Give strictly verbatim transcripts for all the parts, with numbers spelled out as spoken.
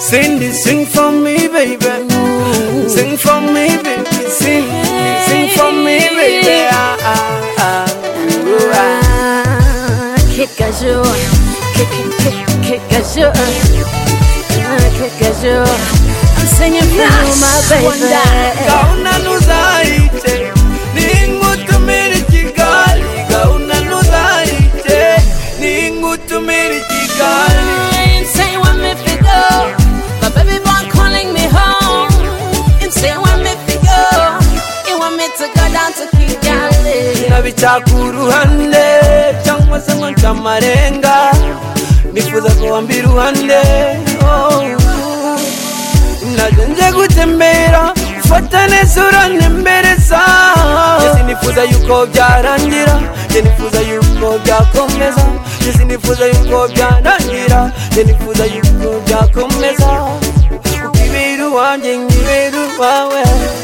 Sing this, sing for me, baby. Sing for me, baby. Sing, sing for me, baby. Ah, ah, ah. Ooh, ah. Kick a jour, kick, kick, kick a jour, kick a jour. I'm singing for you, my baby. Gauna nuzaite, ningutumiri kigali. Gauna nuzaite, ningutumiri kigali. Say one me fi go, my baby boy calling me home. Him say one me fi go, he want me to go down to Kigali. Nabichakuruhande, changwa sango chamarenga. Nifuza kuambia ruhande, oh. Najenje gutembera, ufatane sura nembereza. Yesi nifuza yuko byarangira, yesi nifuza yuko byakomeza. Yesi nifuza yuko byarangira, yesi nifuza yuko byakomeza. Ukibiru wanje ngibiru wawe.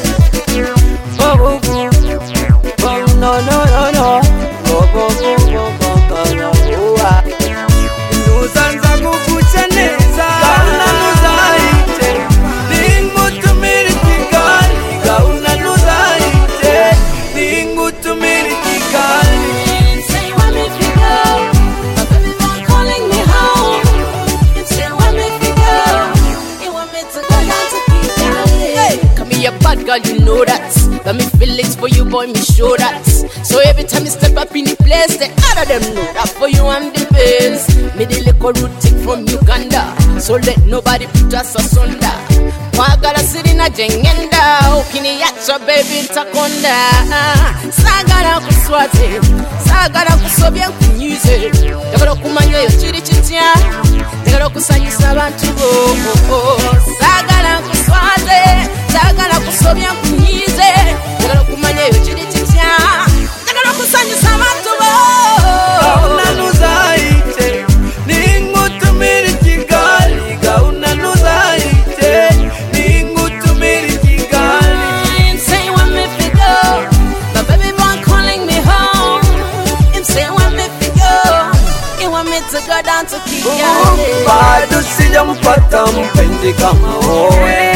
Oh, oh, oh, oh, no, no, no, no. Oh, oh, oh, oh, oh, no, oh, ah. Nuzanza kukucheneza, gauna nuzaite. Ningutumiri kigali, gauna nuzaite. Ningutumiri kigali. Say one me fi go, my baby boy calling me home. Him say one me fi go, he want me to go down to Kigali. Hey, come here, bad girl, you know that. Got me feelings for you, boy, me show that. So every time you step up in the place, the other them know that for you I'm the best. Me the little root tick from Uganda, so let nobody put us asunder. Wagala siri na jengenda, ukini yacha baby ntakonda. Sagala kuswate, sagala kusobya kunyuze. Tegalo kumanya yo chiri chitya, tegalo kusanyisa abantu bo. Sagala kuswate, sagala kusobya kunyuze. Tegalo kumanya yo chiri chitya, tegalo kusanyisa abantu bo. Gauna nuzaite, ningutumiri kigali. Gauna nuzaite, ningutumiri kigali. Him say one me fi go, my baby boy calling me home. Him say one me fi go, he want me to go down to Kigali. Bado sijampata mpenzi kama wewe.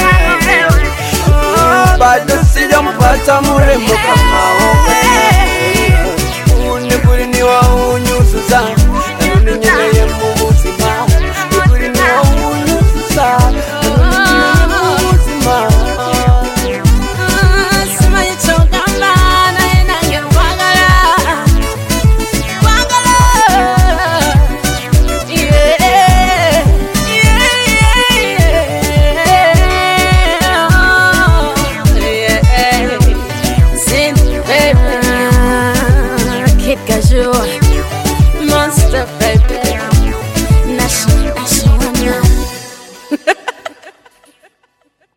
Bado sijampata mrembo kama wewe. Uniburi ni wa unyusu zangu.